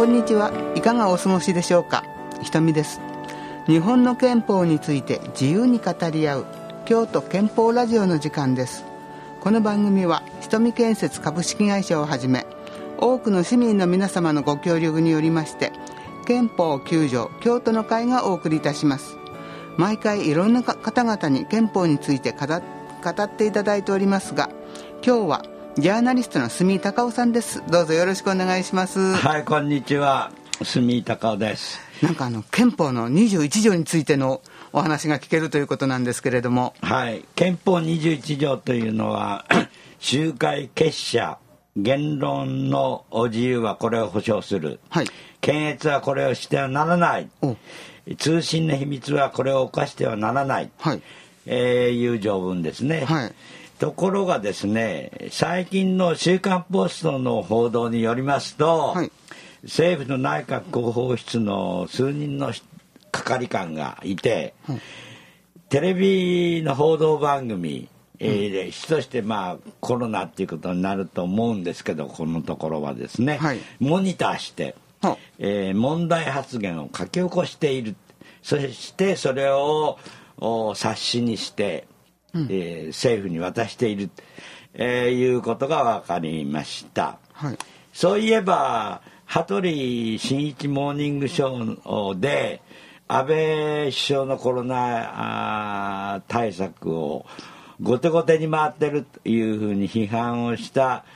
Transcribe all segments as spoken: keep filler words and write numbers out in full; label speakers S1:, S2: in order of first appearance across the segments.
S1: こんにちは。いかがお過ごしでしょうか。ひとみです。日本の憲法について自由に語り合う京都憲法ラジオの時間です。この番組はひとみ建設株式会社をはじめ多くの市民の皆様のご協力によりまして憲法きゅう条京都の会がお送りいたします。毎回いろんな方々に憲法について語っていただいておりますが、今日はジャーナリストの住井隆夫さんです。どうぞよろしくお願いします。
S2: はい、こんにちは。住井隆夫です。
S1: なんかあの憲法のにじゅういち条についてのお話が聞けるということなんですけれども、
S2: はい、憲法にじゅういち条というのは集会結社言論の自由はこれを保障する、はい、検閲はこれをしてはならない、通信の秘密はこれを侵してはならない、はい、えー、いう条文ですね、はい。ところがですね、最近の週刊ポストの報道によりますと、はい、政府の内閣広報室の数人の係官がいて、はい、テレビの報道番組、えー、主としてまあコロナっていうことになると思うんですけど、このところはですね、はい、モニターして、はい、えー、問題発言を書き起こしている。そしてそれを冊子にしてうん、えー、政府に渡している、えー、いうことが分かりました、はい、そういえば羽鳥慎一モーニングショーで安倍首相のコロナ対策を後手後手に回ってるというふうに批判をした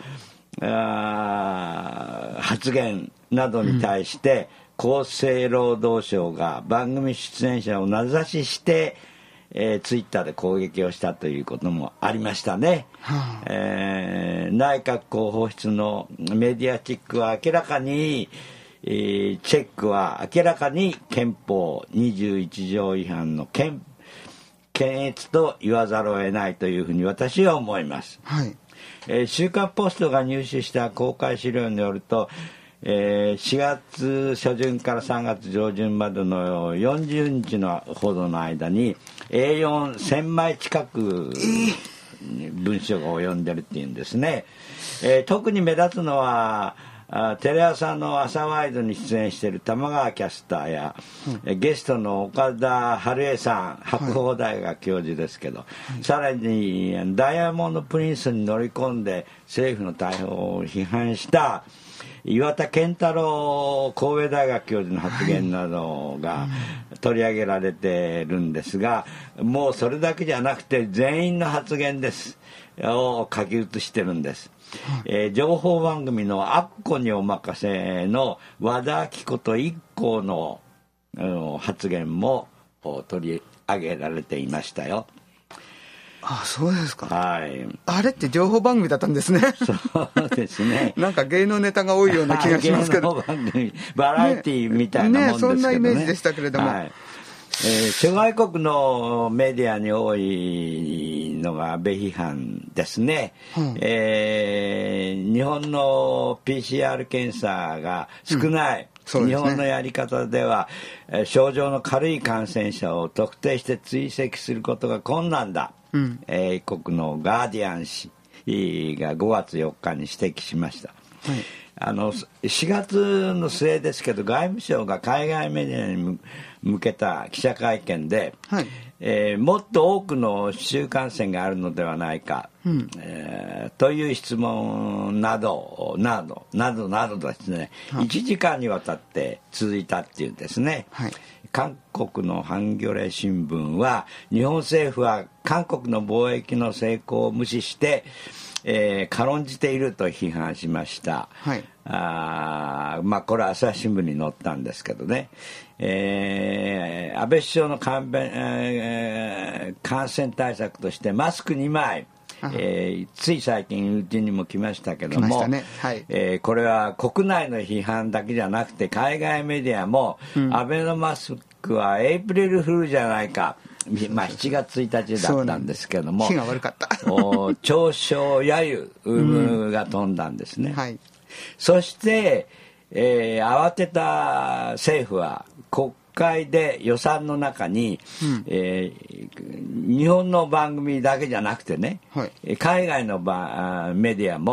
S2: 発言などに対して、うん、厚生労働省が番組出演者を名指ししてえー、ツイッターで攻撃をしたということもありましたね、はあ、えー、内閣広報室のメディアチェックは明らかに、えー、チェックは明らかに憲法にじゅういち条違反の検閲と言わざるを得ないというふうに私は思います、はい。えー、週刊ポストが入手した公開資料によると、えー、しがつ初旬からさんがつ上旬までのよんじゅうにちのほどの間に エーよんせんまい近く文章が及んでるっていうんですね、えー、特に目立つのはテレ朝の朝ワイドに出演している玉川キャスターや、うん、ゲストの岡田晴恵さん、白鴎大学教授ですけど、はい、さらにダイヤモンドプリンスに乗り込んで政府の対応を批判した岩田健太郎神戸大学教授の発言などが取り上げられてるんですが、もうそれだけじゃなくて全員の発言ですを書き写してるんです、えー、情報番組のアッコにお任せの和田アキ子と一行の、うん、発言も取り上げられていましたよ。
S1: ああ、そうですか、
S2: はい、
S1: あれって情報番組だったんですね。
S2: そうですね。
S1: なんか芸能ネタが多いような気がしますけど、
S2: 芸能番組バラエティーみたいなもんですけどね。
S1: ね、そんなイメージでしたけれども、はい、
S2: えー、諸外国のメディアに多いのが安倍批判ですね、うん、えー、日本の ピーシーアール 検査が少ない、うん、ね、日本のやり方では症状の軽い感染者を特定して追跡することが困難だ、うん、英国のガーディアン紙がごがつよっかに指摘しました、はい。あのしがつの末ですけど、外務省が海外メディアに向けた記者会見で、はい、えー、もっと多くの市中感染があるのではないか、うん、えー、という質問などなどなどなどですね、はい、いちじかんにわたって続いたっていうんですね、はい。韓国のハンギョレ新聞は日本政府は韓国の貿易の成功を無視してえー、軽んじていると批判しました、はい。あ、まあ、これは朝日新聞に載ったんですけどね、えー、安倍首相の感染、えー、感染対策としてマスクにまい、えー、つい最近うちにも来ましたけども、ね、はい、えー、これは国内の批判だけじゃなくて海外メディアも、うん、アベノマスクはエイプリルフールじゃないか、まあ、しちがつついたちだったんですけども、
S1: 日が悪かった
S2: 嘲笑揶揄が飛んだんですね、うん、はい。そして、えー、慌てた政府は国会で予算の中に、うん、えー、日本の番組だけじゃなくてね、はい、海外のメディアも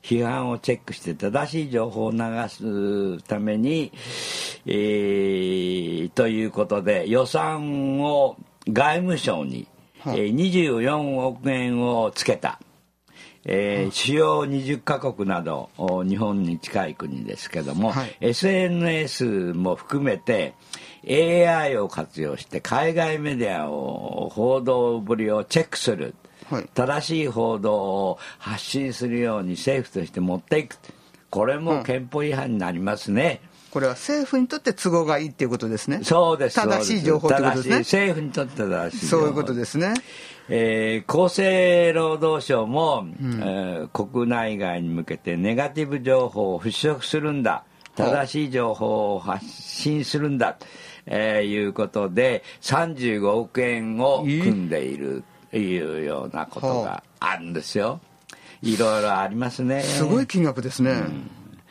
S2: 批判をチェックして正しい情報を流すために、えー、ということで予算を外務省に、えー、にじゅうよんおくえんをつけた。えー、主要にじゅっかこくなど日本に近い国ですけども、はい、エスエヌエス も含めて エーアイ を活用して海外メディアを報道ぶりをチェックする、はい、正しい報道を発信するように政府として持っていく。これも憲法違反になりますね、うん、
S1: これは政府にとって都合がいいっていうことですね。
S2: そうです。
S1: 正しい情報ってことですね。
S2: 政府にとって正しい情報。
S1: そういうことですね。
S2: えー、厚生労働省も、うんえー、国内外に向けてネガティブ情報を払拭するんだ、正しい情報を発信するんだ、えー、いうことでさんじゅうごおくえんを組んでいるというようなことがあるんですよ。いろいろありますね。
S1: すごい金額ですね、うん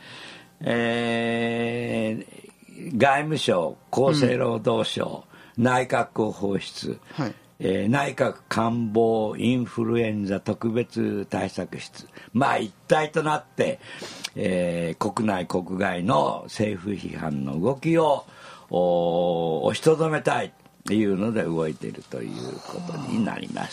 S2: えー、外務省、厚生労働省、うん、内閣広報室、はいえー、内閣官房インフルエンザ特別対策室、まあ一体となって、えー、国内国外の政府批判の動きを押しとどめたいというので動いているということになります。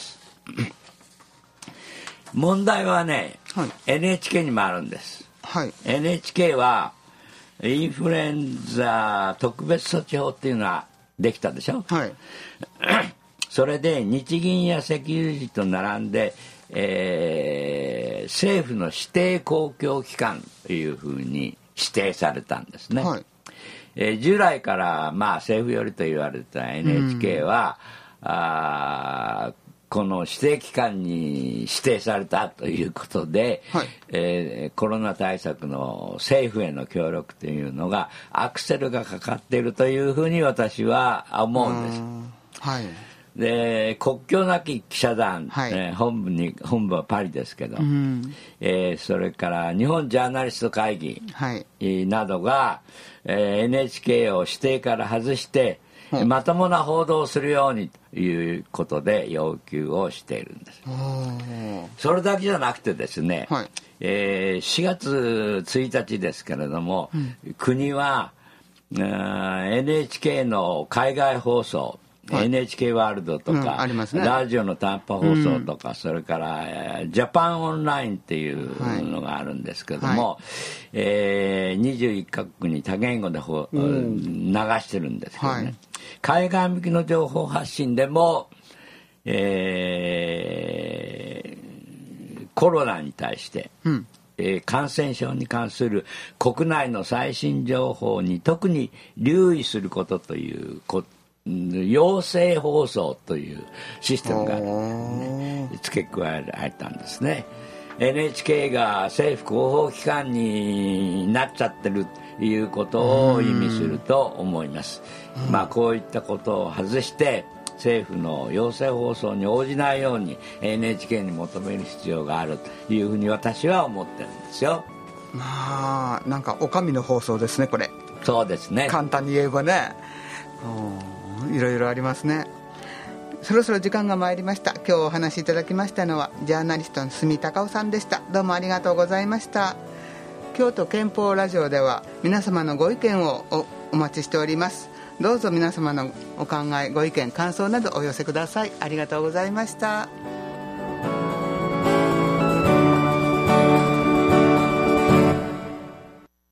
S2: 問題はね、はい、エヌエイチケー にもあるんです、はい、エヌエイチケー はインフルエンザ特別措置法っていうのはできたでしょ、はいそれで日銀や赤十字と並んで、えー、政府の指定公共機関というふうに指定されたんですね、はいえー、従来から、まあ、政府寄りと言われた エヌエイチケー は、うん、あこの指定機関に指定されたということで、はいえー、コロナ対策の政府への協力というのがアクセルがかかっているというふうに私は思うんです。はいで国境なき記者団、はいえー、本部に本部はパリですけど、うんえー、それから日本ジャーナリスト会議、はい、などが、えー、エヌエイチケー を指定から外して、はい、まともな報道をするようにということで要求をしているんです。それだけじゃなくてですね、はいえー、しがつついたちですけれども、うん、国は エヌエイチケー の海外放送はい、エヌエイチケー ワールドとか、うんね、ラジオの短波放送とか、うん、それからジャパンオンラインっていうのがあるんですけども、はいえー、にじゅういっかこくに多言語でほ、うん、流してるんですけどね、はい、海外向きの情報発信でも、えー、コロナに対して、うんえー、感染症に関する国内の最新情報に特に留意することということ要請放送というシステムが、ね、付け加えられたんですね。 エヌエイチケー が政府広報機関になっちゃってるということを意味すると思います。まあこういったことを外して政府の要請放送に応じないように エヌエイチケー に求める必要があるというふうに私は思ってるんですよ。
S1: まあなんかお上の放送ですねこれ。
S2: そうですね、
S1: 簡単に言えばね。いろいろありますね。そろそろ時間が参りました。今日お話しいただきましたのはジャーナリストの住高尾さんでした。どうもありがとうございました。京都憲法ラジオでは皆様のご意見を お, お待ちしております。どうぞ皆様のお考えご意見感想などお寄せください。ありがとうございました。